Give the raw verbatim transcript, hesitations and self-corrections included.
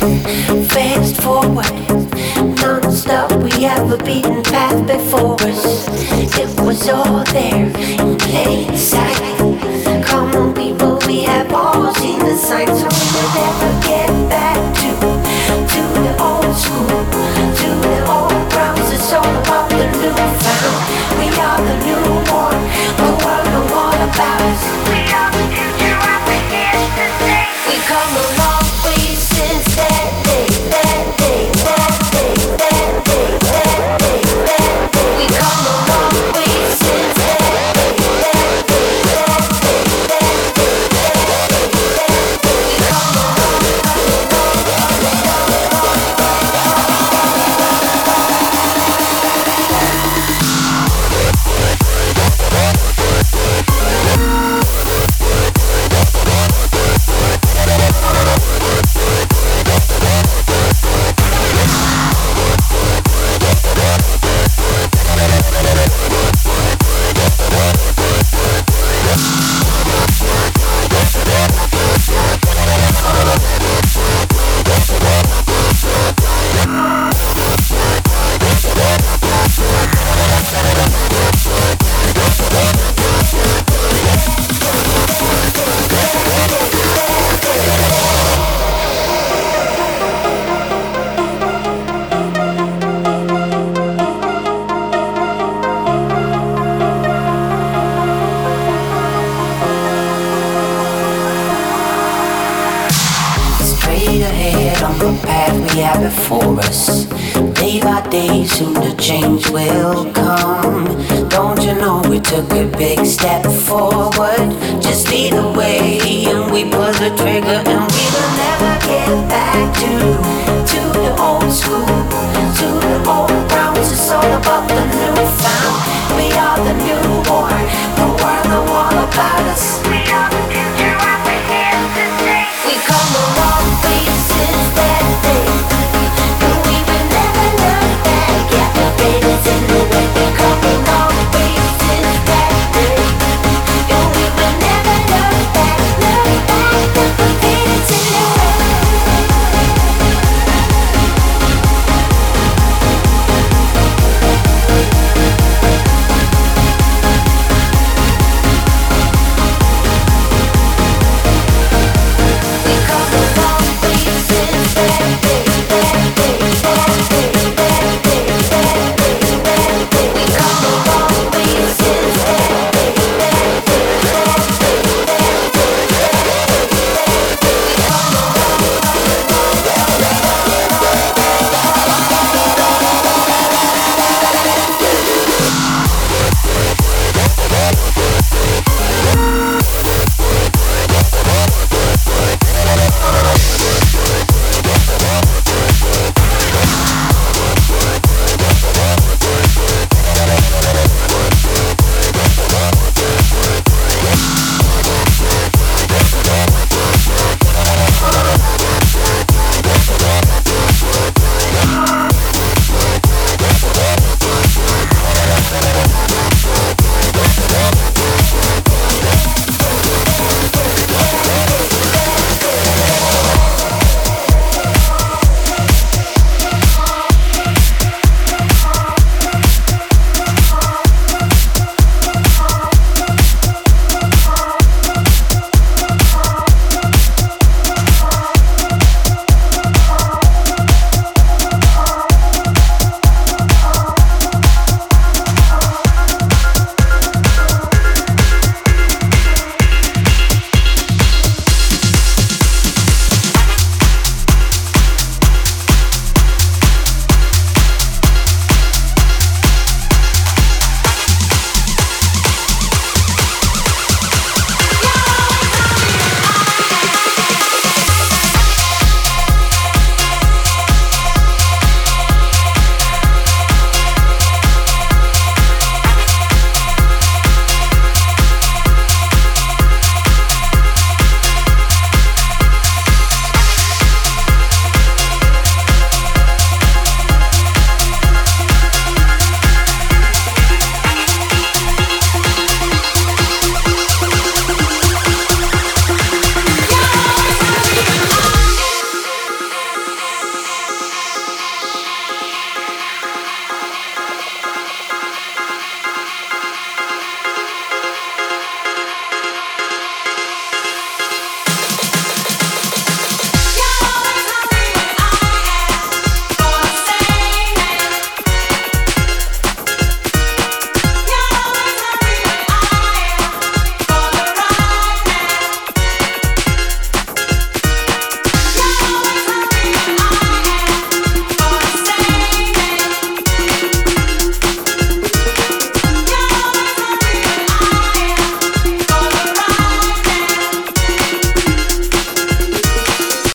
Fast forward, non-stop, we have a beaten path before us. It was all there in plain sight. Come on people, we have all seen the signs. So we'll never get back to, to the old school, to the old grounds. It's all about the new found. We are the newborn, the world know all about us. We are the future and we're here to stay. We come a long way since that day, that day, that day, that day, that day, that day. We come a long way since that day, that day, that day, that day, that day, that day. We come a long way. Straight ahead on the path we have before us. Day by day, soon the change will come. Don't you know we took a big step forward? Just lead the way and we pull the trigger, and we will never get back to, to the old school, to the old grounds. It's all about the new found. We are the newborn, the world know all about us.